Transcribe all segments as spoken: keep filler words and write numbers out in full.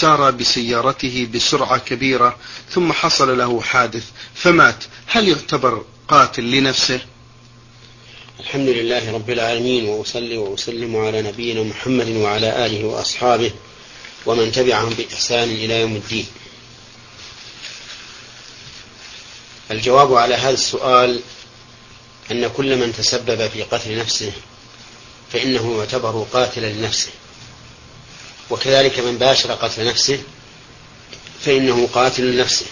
سار بسيارته بسرعة كبيرة ثم حصل له حادث فمات، هل يعتبر قاتل لنفسه؟ الحمد لله رب العالمين، وأصلي وأسلم على نبينا محمد وعلى آله وأصحابه ومن تبعهم بإحسان إلى يوم الدين. الجواب على هذا السؤال أن كل من تسبب في قتل نفسه فإنه يعتبر قاتلا لنفسه، وكذلك من باشر قتل نفسه فإنه قاتل لنفسه.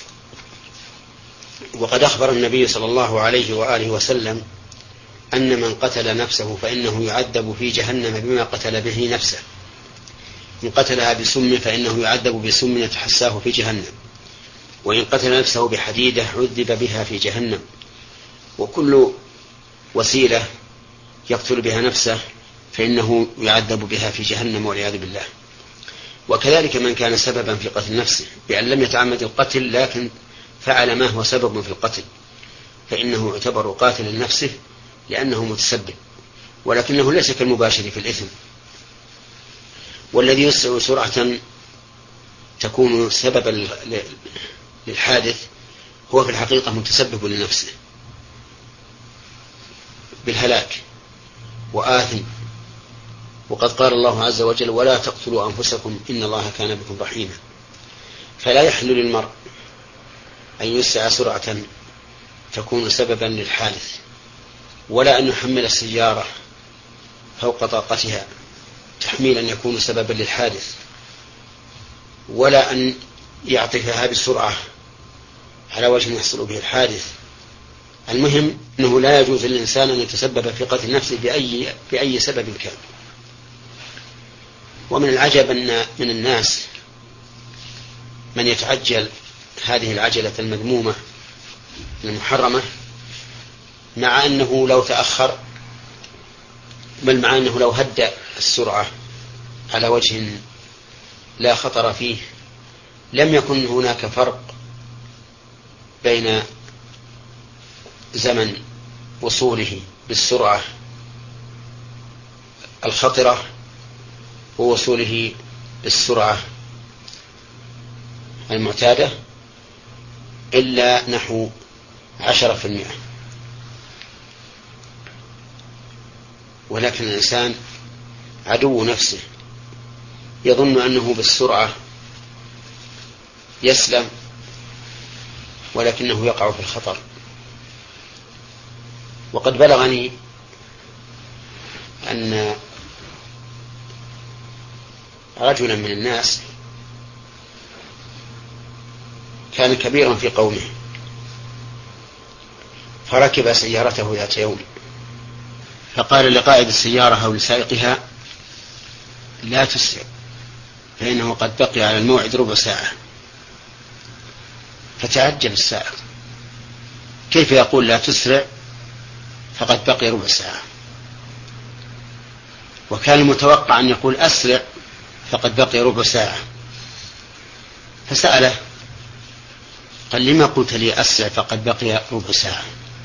وقد أخبر النبي صلى الله عليه وآله وسلم أن من قتل نفسه فإنه يعذب في جهنم بما قتل به نفسه، إن قتلها بسم فإنه يعذب بسم يتحساه في جهنم، وإن قتل نفسه بحديدة عذب بها في جهنم. وكل وسيلة يقتل بها نفسه فإنه يعذب بها في جهنم والعياذ بالله. وكذلك من كان سببا في قتل نفسه بأن لم يتعمد القتل لكن فعل ما هو سبب في القتل فإنه يعتبر قاتل لنفسه لأنه متسبب، ولكنه ليس كالمباشر في الإثم. والذي يسرع سرعة تكون سببا للحادث هو في الحقيقة متسبب لنفسه بالهلاك وآثم. وقد قال الله عز وجل: ولا تقتلوا أنفسكم إن الله كان بكم رحيما. فلا يحل للمرء أن يسرع سرعة تكون سببا للحادث، ولا أن يحمل السيارة فوق طاقتها تحميلا يكون سببا للحادث، ولا أن يعطفها بالسرعة على وجه يحصل به الحادث. المهم أنه لا يجوز للإنسان أن يتسبب في قتل نفسه بأي, بأي سبب كان. ومن العجب أن من الناس من يتعجل هذه العجلة المذمومة المحرمة، مع أنه لو تأخر، بل مع أنه لو هدأ السرعة على وجه لا خطر فيه لم يكن هناك فرق بين زمن وصوله بالسرعة الخطرة ووصوله بالسرعة المعتادة إلا نحو عشرة في المئة. ولكن الإنسان عدو نفسه يظن أنه بالسرعة يسلم ولكنه يقع في الخطر. وقد بلغني أن رجلا من الناس كان كبيرا في قومه فركب سيارته ذات يوم، فقال لقائد السيارة أو لسائقها: لا تسرع فإنه قد بقي على الموعد ربع ساعة. فتعجب السائق: كيف يقول لا تسرع فقد بقي ربع ساعة؟ وكان المتوقع أن يقول أسرع فقد بقي ربع ساعة. فسأله قال: لما قلت لي أسرع فقد بقي ربع ساعة؟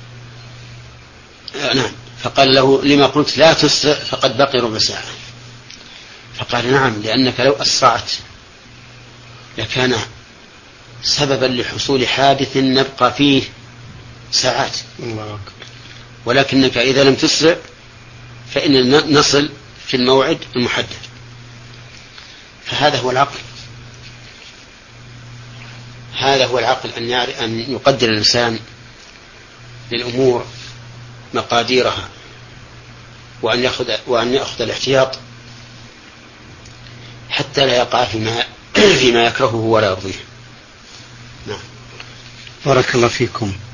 آه نعم. فقال له: لما قلت لا تسرع فقد بقي ربع ساعة؟ فقال: نعم، لأنك لو أسرعت لكان سببا لحصول حادث نبقى فيه ساعات، ولكنك إذا لم تسرع فإننا نصل في الموعد المحدد. فهذا هو العقل، هذا هو العقل أن يعرف أن يقدر الإنسان للأمور مقاديرها، وأن يأخذ وأن يأخذ الاحتياط حتى لا يقع فيما فيما يكرهه ولا يرضيه. نعم. بارك الله فيكم.